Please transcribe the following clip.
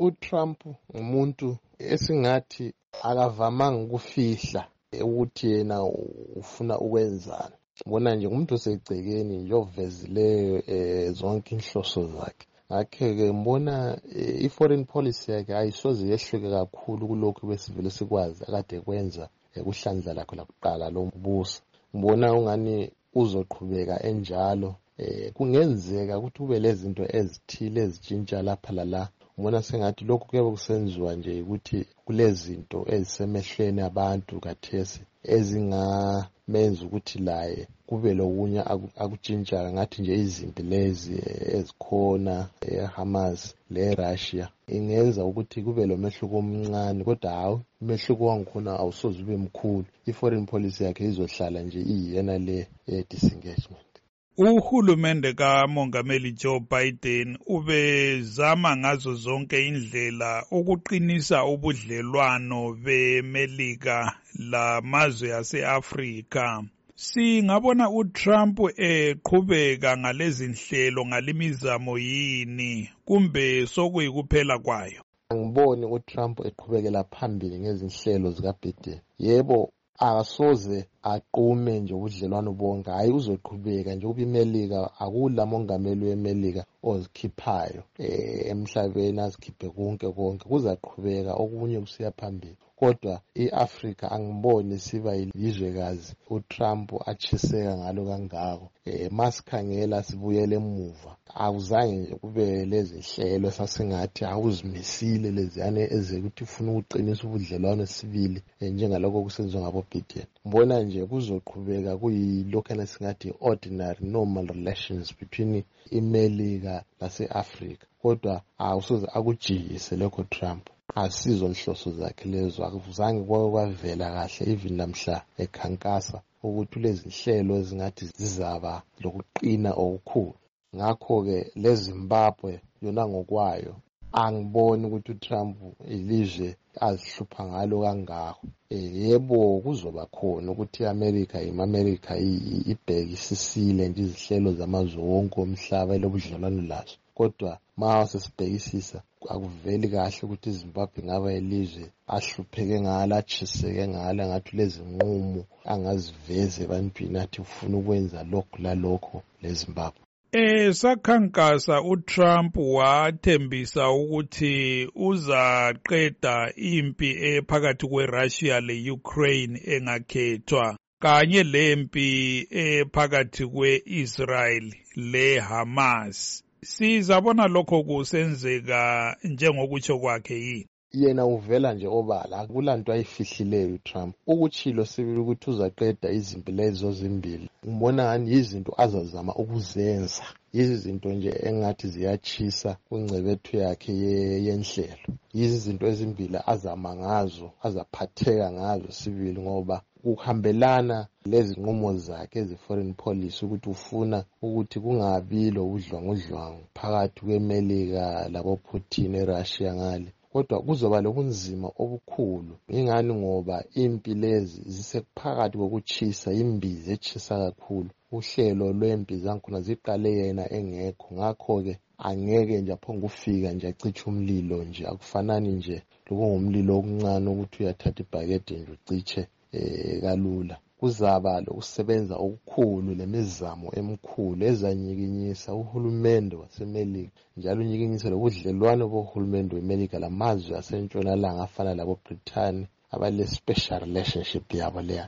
uTrump umuntu esingathi akavamanga ukufihla ukuthi yena ufuna ukwenzani. Bona nje umuntu osegcekeni nje ovezileyo zonke inhloso zakhe. Ngakho-ke mbona i-foreign policy yakhe ayisoze yehluke kakhulu kulokhu besivele sikwazi akade kwenza kuhlandla lakho lakuqala lombuso. Mbona ungani uzoqhubeka enjalo. Kungenzeka ukuthi kube lezinto ezithile ezitshintsha lapha lala. Mbona sengathi lokhu kuyabe kusenziwa nje ukuthi kulezinto ezisemehlweni abantu kathesi ezingamenza ukuthi laye kube lokunye akutshintsha ngathi nje izimpi lezi ezikhona eHamas leRussia ingenza ukuthi kube lo mehluko omncane, kodwa hawu umehluko wangikhona awusoze ube mkhulu. I-foreign policy yakhe izohlala nje iyena le disengagement. Uhulumende kaMongameli Joe Biden ubezama ngazo zonke indlela ukuqinisa ubudlelwano beMelika lamazwe ase-Afrika. Singabona uTrump eqhubeka ngalezi nhlelo ngalimizamo yini kumbe sokuyikuphela kwayo? Angiboni uTrump eqhubekela phambili ngezinhlelo zikaBiden. Yebo, akasoze aqume nje ubudlelwano bonke, hayi uzoqhubeka nje ubimelika akula mongameli wemelika ozikhiphayo emhlabeni azikhiphe konke kuzaqhubeka okunye kusiya phambili. Kodwa iAfrika angiboni siba yilizwekazi uTrump achiseka ngalo kangako. Masikhangela sibuyele emuva, akuzange nje kube lezi hlelo sasingathi awuzimisile leziyane ezekuthi ufuna ukuqinisa ubudlelwano sibili njengalokho kusenziwa ngabo Biden. Mbona nje kuzoqhubeka kuyilokho esingathi ordinary normal relations between iMelika lase-Afrika, kodwa awusoze akujiyise lokho Trump. Asizo inhloso zakhe lezo, akuzange kwavela kahle even namhla ekhankasa ukuthi lezi nhlelo ezingathi zizaba lokuqina okukhulu. Ngakho-ke leZimbabwe yona ngokwayo angiboni ukuthi uTrump ilizwe azihlupha ngalo kangako. Yebo kuzoba khona ukuthi iAmerica ibhekisisile nje izihlelo zamazwe wonke omhlaba lobudlelwano lazo, kodwa sesibhekisisa akuveli kahle ukuthi iZimbabwe ngaba ilizwe ahlupheke ngalo achiseke ngalo ngathi lezi nqumo angaziveze ebantwini athi ufuna ukwenza lokhu lalokho leZimbabwe. Sakhankasa uTrump wathembisa ukuthi uzaqeda impi phakathi kweRussia leUkraine engakhethwa kanye lempi phakathi kweIsrael leHamas. Sizabona lokho kusenzeka njengokutsho kwakhe yini? Yena uvela nje obala, akulanto ayifihlileyo uTrump. Ukuchilo sibili ukuthi uzaqeda izimpi lezo zimbili. Ngibona ngani izinto azazama ukuzenza. Izinto nje engathi ziyachisa kungcebethu yakhe yenhlelo. Izinto ezimbili azama ngazo, azaphatheka ngazo sibili ngoba kuhambelana lezi nqumo zakhe ezi-foreign policy ukuthi ufuna ukuthi kungabi lo udlwangudlwangu phakathi kweMelika laboPutin eRussia ngale. Kodwa kuzoba lobunzima obukhulu. Ingani ngoba impi lezi zisekuphakathi kokuchisa, imbizi echisa kakhulu. Uhlelo lwempi zankhona ziqale yena engekho. Ngakho-ke angeke nje aphonge ufika nje aciche umlilo nje. Akufanani nje lokungumlilo okuncane ukuthi uyathatha ibhakede nje uciche kalula. Kuzaba lokusebenza okukhulu lemizamo emikhulu ezanyikinyisa uhulumende waseMelika, njalo unyikinyisa lobudlelwano bohulumende weMelika lamazwe asentshonalanga afana labo Britain abale special relationship yabo leya.